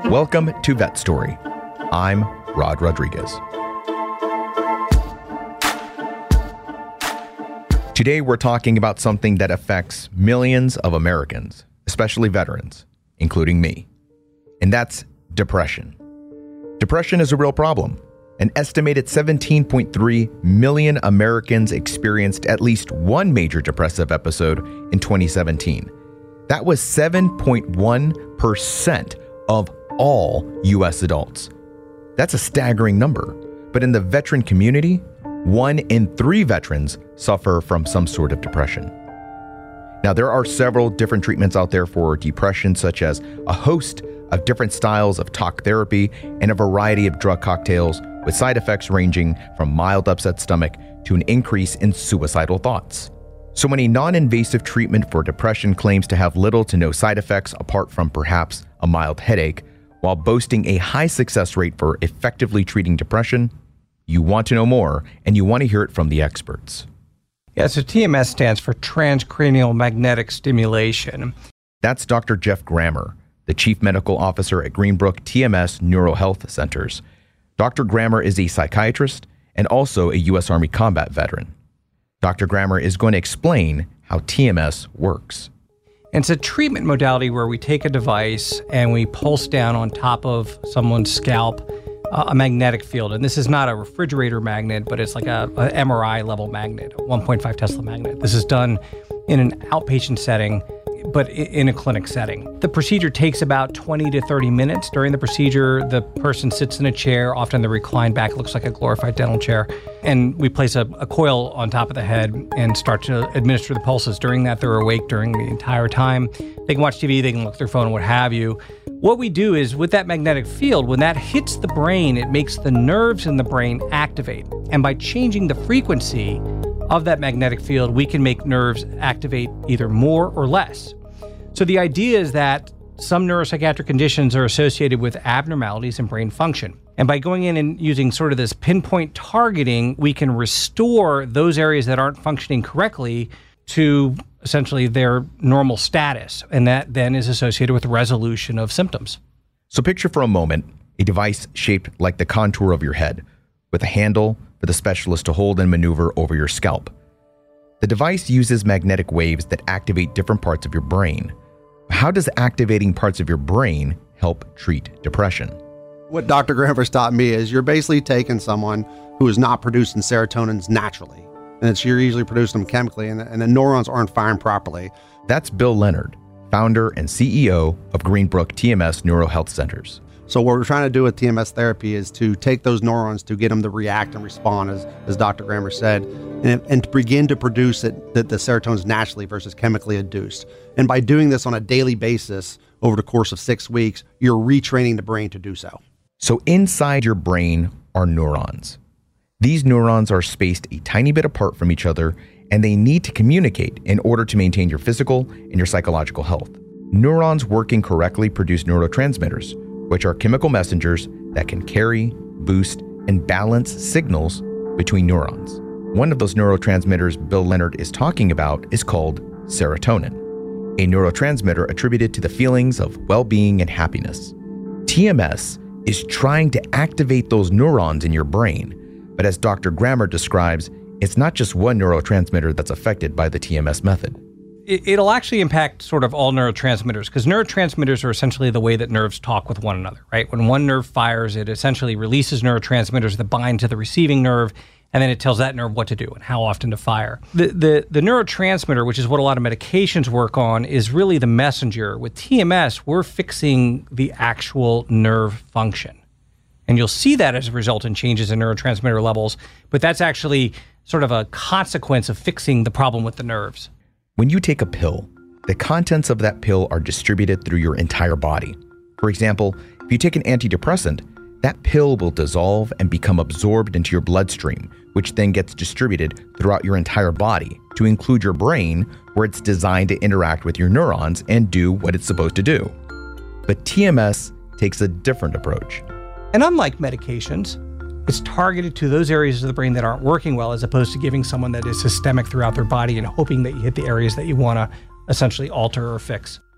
Welcome to Vet Story. I'm Rod Rodriguez. Today we're talking about something that affects millions of Americans, especially veterans, including me. And that's depression. Depression is a real problem. An estimated 17.3 million Americans experienced at least one major depressive episode in 2017. That was 7.1% of all U.S. adults. That's a staggering number. But in the veteran community, 1 in 3 veterans suffer from some sort of depression. Now, there are several different treatments out there for depression, such as a host of different styles of talk therapy and a variety of drug cocktails with side effects ranging from mild upset stomach to an increase in suicidal thoughts. So many non-invasive treatment for depression claims to have little to no side effects apart from perhaps a mild headache, while boasting a high success rate for effectively treating depression. You want to know more, and you want to hear it from the experts. Yeah, so TMS stands for transcranial magnetic stimulation. That's Dr. Jeff Grammer, the Chief Medical Officer at Greenbrook TMS Neuro Health Centers. Dr. Grammer is a psychiatrist and also a U.S. Army combat veteran. Dr. Grammer is going to explain how TMS works. It's a treatment modality where we take a device and we pulse down on top of someone's scalp a magnetic field. And this is not a refrigerator magnet, but it's like a MRI level magnet, a 1.5 Tesla magnet. This is done in an outpatient setting, but in a clinic setting. The procedure takes about 20 to 30 minutes. During the procedure, the person sits in a chair, often the reclined back looks like a glorified dental chair, and we place a coil on top of the head and start to administer the pulses. During that, they're awake during the entire time. They can watch TV, they can look at their phone, what have you. What we do is, with that magnetic field, when that hits the brain, it makes the nerves in the brain activate. And by changing the frequency of that magnetic field, we can make nerves activate either more or less. So the idea is that some neuropsychiatric conditions are associated with abnormalities in brain function. And by going in and using sort of this pinpoint targeting, we can restore those areas that aren't functioning correctly to essentially their normal status. And that then is associated with resolution of symptoms. So picture for a moment a device shaped like the contour of your head, with a handle for the specialist to hold and maneuver over your scalp. The device uses magnetic waves that activate different parts of your brain. How does activating parts of your brain help treat depression? What Dr. Grammer's taught me is you're basically taking someone who is not producing serotonins naturally, and you're usually producing them chemically, and the neurons aren't firing properly. That's Bill Leonard, founder and CEO of Greenbrook TMS Neuro Health Centers. So what we're trying to do with TMS therapy is to take those neurons to get them to react and respond, as Dr. Grammer said, and to begin to produce the serotonins naturally versus chemically induced. And by doing this on a daily basis over the course of 6 weeks, you're retraining the brain to do so. So inside your brain are neurons. These neurons are spaced a tiny bit apart from each other, and they need to communicate in order to maintain your physical and your psychological health. Neurons working correctly produce neurotransmitters, which are chemical messengers that can carry, boost, and balance signals between neurons. One of those neurotransmitters Bill Leonard is talking about is called serotonin, a neurotransmitter attributed to the feelings of well-being and happiness. TMS is trying to activate those neurons in your brain, but as Dr. Grammer describes, it's not just one neurotransmitter that's affected by the TMS method. It'll actually impact sort of all neurotransmitters, because neurotransmitters are essentially the way that nerves talk with one another, right? When one nerve fires, it essentially releases neurotransmitters that bind to the receiving nerve, and then it tells that nerve what to do and how often to fire. The neurotransmitter, which is what a lot of medications work on, is really the messenger. With TMS, we're fixing the actual nerve function. And you'll see that as a result in changes in neurotransmitter levels, but that's actually sort of a consequence of fixing the problem with the nerves. When you take a pill, the contents of that pill are distributed through your entire body. For example, if you take an antidepressant, that pill will dissolve and become absorbed into your bloodstream, which then gets distributed throughout your entire body, to include your brain, where it's designed to interact with your neurons and do what it's supposed to do. But TMS takes a different approach. And unlike medications, it's targeted to those areas of the brain that aren't working well, as opposed to giving someone that is systemic throughout their body and hoping that you hit the areas that you want to essentially alter or fix.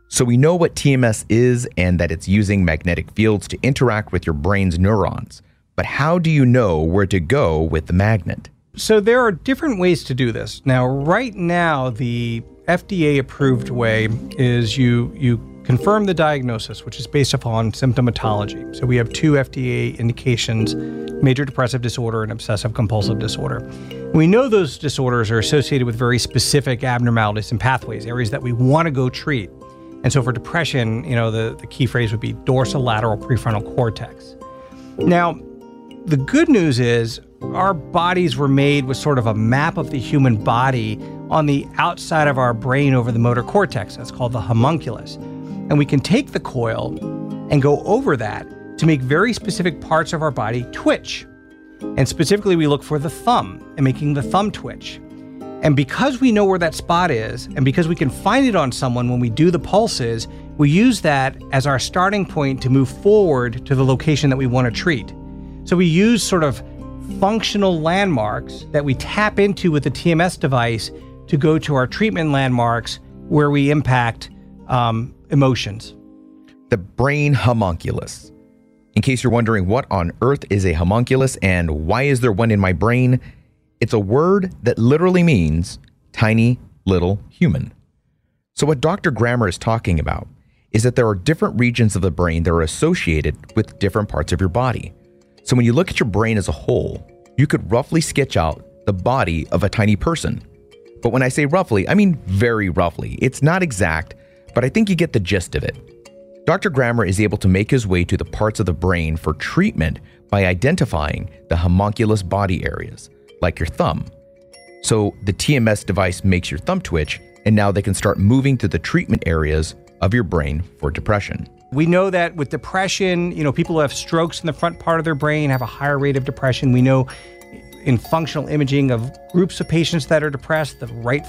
So we know what TMS is and that it's using magnetic fields to interact with your brain's neurons. But how do you know where to go with the magnet? So there are different ways to do this. Now, right now, the FDA-approved way is you confirm the diagnosis, which is based upon symptomatology. So we have 2 FDA indications, major depressive disorder and obsessive compulsive disorder. We know those disorders are associated with very specific abnormalities and pathways, areas that we want to go treat. And so for depression, the key phrase would be dorsolateral prefrontal cortex. Now, the good news is our bodies were made with sort of a map of the human body on the outside of our brain over the motor cortex. That's called the homunculus. And we can take the coil and go over that to make very specific parts of our body twitch. And specifically, we look for the thumb and making the thumb twitch. And because we know where that spot is, and because we can find it on someone when we do the pulses, we use that as our starting point to move forward to the location that we want to treat. So we use sort of functional landmarks that we tap into with the TMS device to go to our treatment landmarks where we impact emotions. The brain homunculus. In case you're wondering what on earth is a homunculus and why is there one in my brain, it's a word that literally means tiny little human. So what Dr. Grammer is talking about is that there are different regions of the brain that are associated with different parts of your body. So when you look at your brain as a whole, you could roughly sketch out the body of a tiny person. But when I say roughly, I mean very roughly. It's not exact, but I think you get the gist of it. Dr. Grammer is able to make his way to the parts of the brain for treatment by identifying the homunculus body areas, like your thumb. So the TMS device makes your thumb twitch, and now they can start moving to the treatment areas of your brain for depression. We know that with depression, people who have strokes in the front part of their brain have a higher rate of depression. We know in functional imaging of groups of patients that are depressed,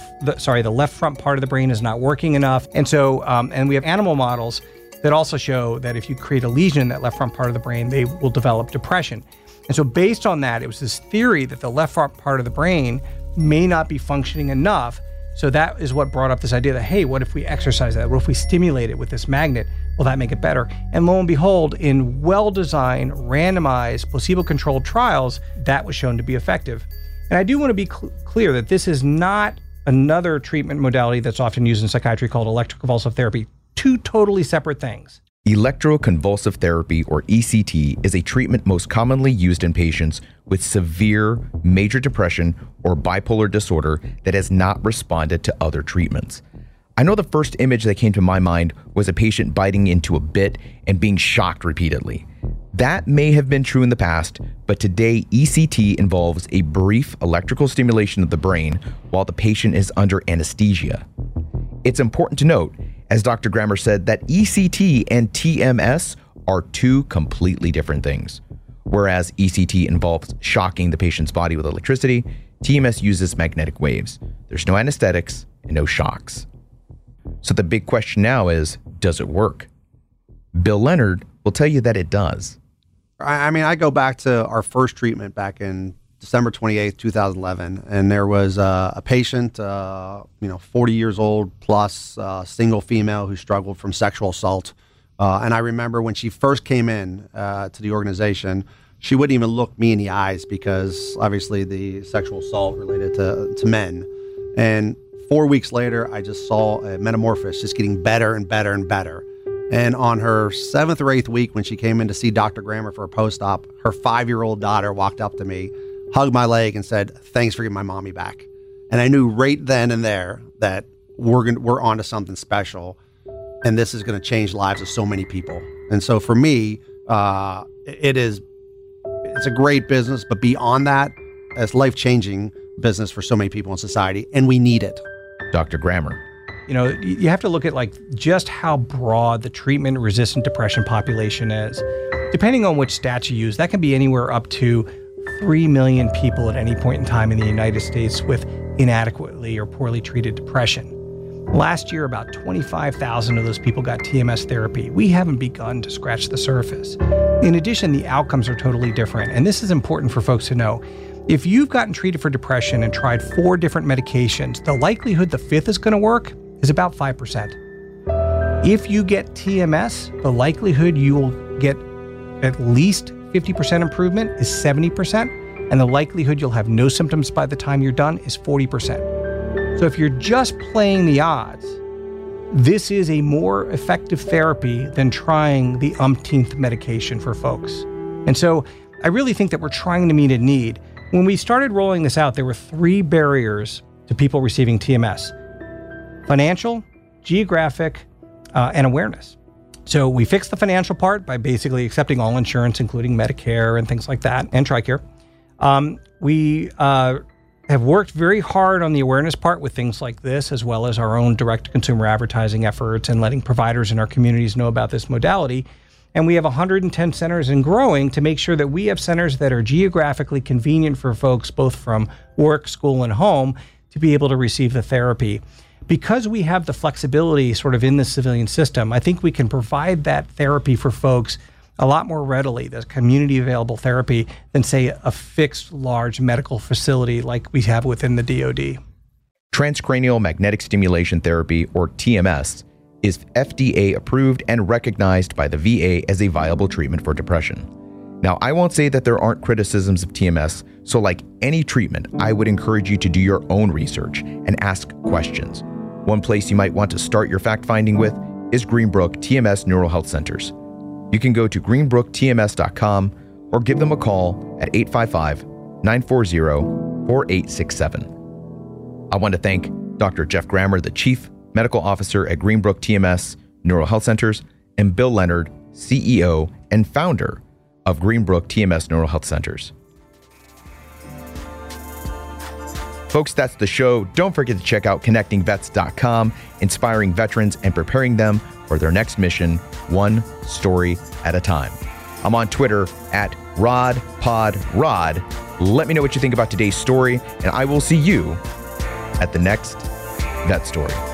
the left front part of the brain is not working enough. And so, and we have animal models that also show that if you create a lesion in that left front part of the brain, they will develop depression. And so based on that, it was this theory that the left front part of the brain may not be functioning enough. So that is what brought up this idea that, hey, what if we exercise that? What if we stimulate it with this magnet? Will that make it better? And lo and behold, in well-designed, randomized, placebo-controlled trials, that was shown to be effective. And I do want to be clear that this is not another treatment modality that's often used in psychiatry called electroconvulsive therapy. 2 totally separate things. Electroconvulsive therapy, or ECT, is a treatment most commonly used in patients with severe major depression or bipolar disorder that has not responded to other treatments. I know the first image that came to my mind was a patient biting into a bit and being shocked repeatedly. That may have been true in the past, but today ECT involves a brief electrical stimulation of the brain while the patient is under anesthesia. It's important to note, as Dr. Grammer said, that ECT and TMS are 2 completely different things. Whereas ECT involves shocking the patient's body with electricity, TMS uses magnetic waves. There's no anesthetics and no shocks. So the big question now is, does it work? Bill Leonard will tell you that it does. I go back to our first treatment back in December 28th, 2011, and there was a patient, 40 years old plus, single female who struggled from sexual assault. And I remember when she first came in to the organization, she wouldn't even look me in the eyes because obviously the sexual assault related to men. And 4 weeks later, I just saw a metamorphosis just getting better and better and better. And on her 7th or 8th week, when she came in to see Dr. Grammer for a post-op, her 5-year-old daughter walked up to me, hugged my leg, and said, "Thanks for getting my mommy back." And I knew right then and there that we're onto something special, and this is going to change lives of so many people. And so for me, it's a great business, but beyond that, it's life-changing business for so many people in society, and we need it. Dr. Grammer. You have to look at just how broad the treatment-resistant depression population is. Depending on which stats you use, that can be anywhere up to 3 million people at any point in time in the United States with inadequately or poorly treated depression. Last year, about 25,000 of those people got TMS therapy. We haven't begun to scratch the surface. In addition, the outcomes are totally different, and this is important for folks to know. If you've gotten treated for depression and tried 4 different medications, the likelihood the 5th is going to work is about 5%. If you get TMS, the likelihood you will get at least 50% improvement is 70%, and the likelihood you'll have no symptoms by the time you're done is 40%. So if you're just playing the odds, this is a more effective therapy than trying the umpteenth medication for folks. And so I really think that we're trying to meet a need. When we started rolling this out, there were 3 barriers to people receiving TMS: financial, geographic, and awareness. So we fixed the financial part by basically accepting all insurance, including Medicare and things like that, and TRICARE. We have worked very hard on the awareness part with things like this, as well as our own direct-to-consumer advertising efforts and letting providers in our communities know about this modality. And we have 110 centers and growing to make sure that we have centers that are geographically convenient for folks, both from work, school, and home, to be able to receive the therapy. Because we have the flexibility sort of in the civilian system, I think we can provide that therapy for folks a lot more readily, the community available therapy, than say a fixed large medical facility like we have within the DoD. Transcranial magnetic stimulation therapy, or TMS, is FDA approved and recognized by the VA as a viable treatment for depression. Now, I won't say that there aren't criticisms of TMS, so like any treatment, I would encourage you to do your own research and ask questions. One place you might want to start your fact-finding with is Greenbrook TMS Neural Health Centers. You can go to greenbrooktms.com or give them a call at 855-940-4867. I want to thank Dr. Jeff Grammer, the Chief Medical Officer at Greenbrook TMS Neural Health Centers, and Bill Leonard, CEO and founder of Greenbrook TMS Neural Health Centers. Folks, that's the show. Don't forget to check out connectingvets.com, inspiring veterans and preparing them for their next mission, one story at a time. I'm on Twitter at RodPodRod. Let me know what you think about today's story, and I will see you at the next Vet Story.